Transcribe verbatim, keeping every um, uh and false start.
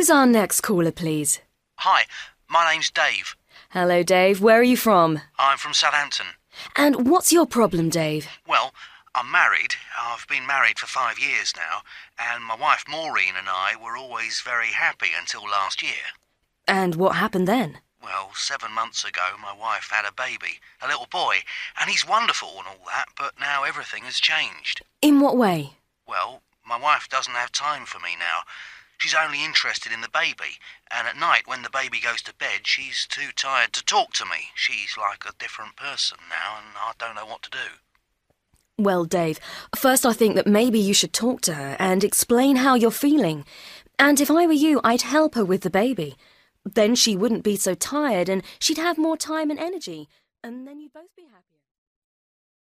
Who's our next caller, please? Hi, my name's Dave. Hello, Dave. Where are you from? I'm from Southampton. And what's your problem, Dave? Well, I'm married. I've been married for five years now, and my wife Maureen and I were always very happy until last year. And what happened then? Well, seven months ago my wife had a baby, a little boy, and he's wonderful and all that, but now everything has changed. In what way? Well, my wife doesn't have time for me now. She's only interested in the baby, and at night when the baby goes to bed, she's too tired to talk to me. She's like a different person now, and I don't know what to do. Well, Dave, first I think that maybe you should talk to her and explain how you're feeling. And if I were you, I'd help her with the baby. Then she wouldn't be so tired and she'd have more time and energy, and then you'd both be happier.